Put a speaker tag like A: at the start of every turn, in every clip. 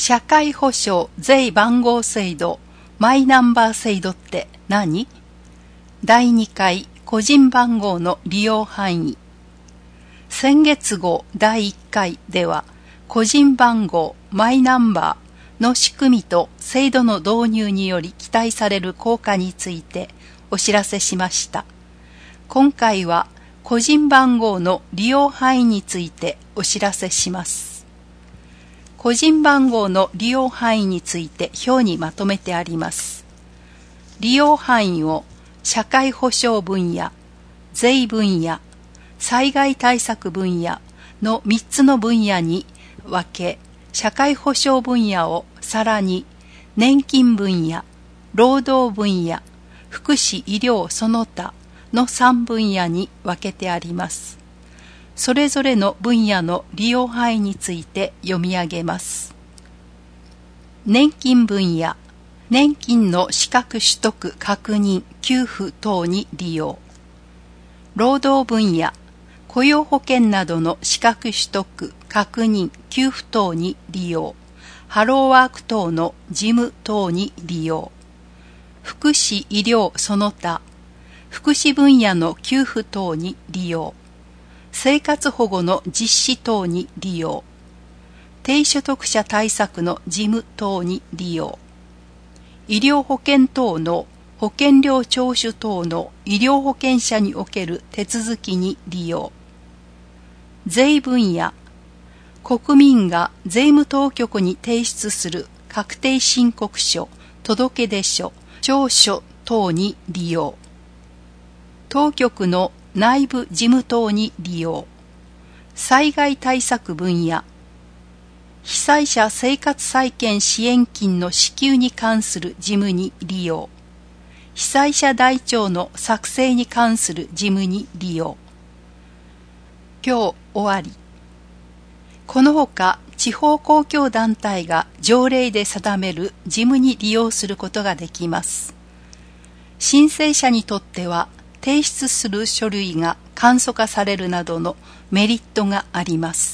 A: 社会保障税番号制度マイナンバー制度って何？第2回個人番号の利用範囲。先月号第1回では個人番号マイナンバーの仕組みと制度の導入により期待される効果についてお知らせしました。今回は個人番号の利用範囲についてお知らせします。個人番号の利用範囲について表にまとめてあります。利用範囲を社会保障分野、税分野、災害対策分野の3つの分野に分け、社会保障分野をさらに年金分野、労働分野、福祉医療その他の3分野に分けてあります。それぞれの分野の利用範囲について読み上げます。年金分野、年金の資格取得確認給付等に利用。労働分野、雇用保険などの資格取得確認給付等に利用。ハローワーク等の事務等に利用。福祉医療その他、福祉分野の給付等に利用。生活保護の実施等に利用。低所得者対策の事務等に利用。医療保険等の保険料徴収等の医療保険者における手続きに利用。税分野、国民が税務当局に提出する確定申告書、届出書、調書等に利用。当局の内部事務等に利用。災害対策分野、被災者生活再建支援金の支給に関する事務に利用。被災者台帳の作成に関する事務に利用。今日終わり。このほか地方公共団体が条例で定める事務に利用することができます。申請者にとっては提出する書類が簡素化されるなどのメリットがあります。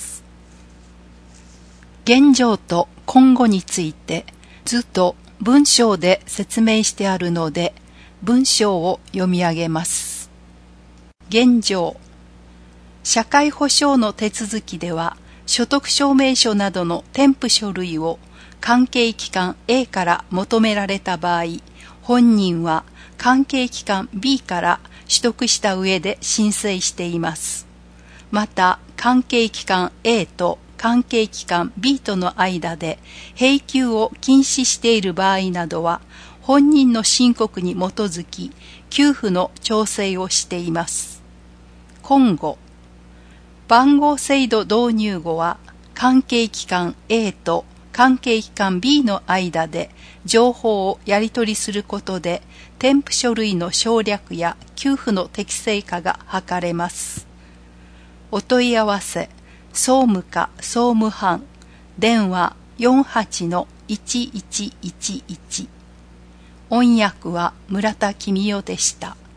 A: 現状と今後について図と文章で説明してあるので文章を読み上げます。現状、社会保障の手続きでは所得証明書などの添付書類を関係機関 A から求められた場合、本人は関係機関 B から取得した上で申請しています。また、関係機関 A と関係機関 B との間で並給を禁止している場合などは、本人の申告に基づき給付の調整をしています。今後、番号制度導入後は、関係機関 A と関係機関 B の間で情報をやり取りすることで、添付書類の省略や給付の適正化が図れます。お問い合わせ、総務課総務班、電話 48-1111。音訳は村田公代でした。